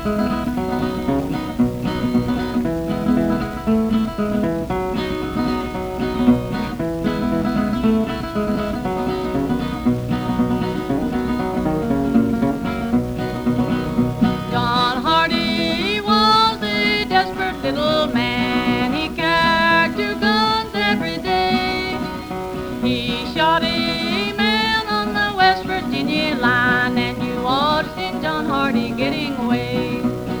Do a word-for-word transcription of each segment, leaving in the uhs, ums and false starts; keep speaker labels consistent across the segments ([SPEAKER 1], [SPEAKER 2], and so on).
[SPEAKER 1] John Hardy was a desperate little man. He carried two guns every day. He shot a man on the West Virginia line, and you ought to see John Hardy getting away.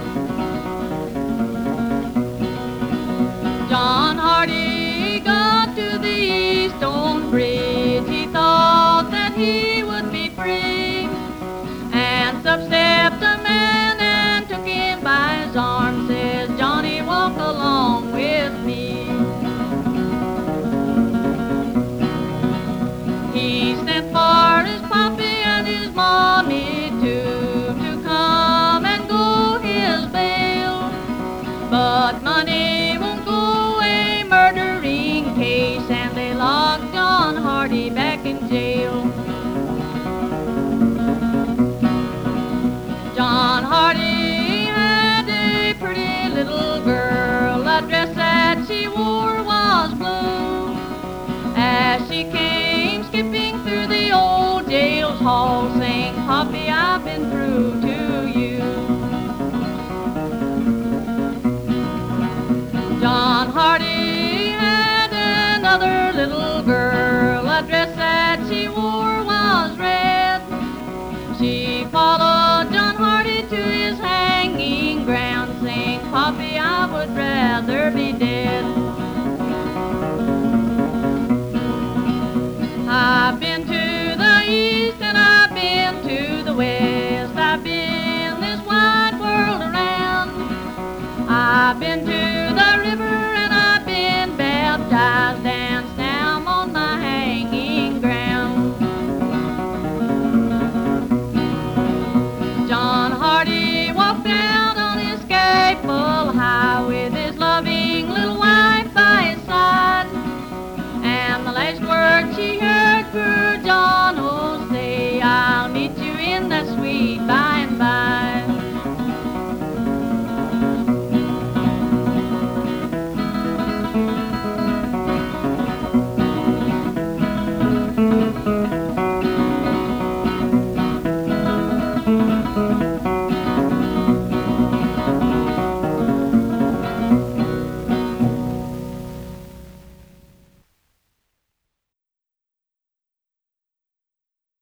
[SPEAKER 1] John Hardy got to the Eastone Bridge. He thought that he would be free, and up stepped a man and took him by his arm. Says, "Johnny, walk along with me." He sent for his pappy and his mommy too, to come and go his bail. But money won't go a murdering case, and they locked John Hardy back in jail. John Hardy had a pretty little girl. The dress that she wore was blue. As she came skipping through the old jail's hall, saying, "Poppy, I've been through to you." John Hardy had another little girl. The dress that she wore was red. She followed John Hardy to his hanging ground, saying, "Poppy, I would rather be dead." I've been to the east and I've been to the west. I've been this wide world around. I've been to the river and I've been baptized, and now I'm on the hanging ground. John Hardy walked out on his scaffold high with his loving little wife by his side, and the last word she heard poor John oh say, "I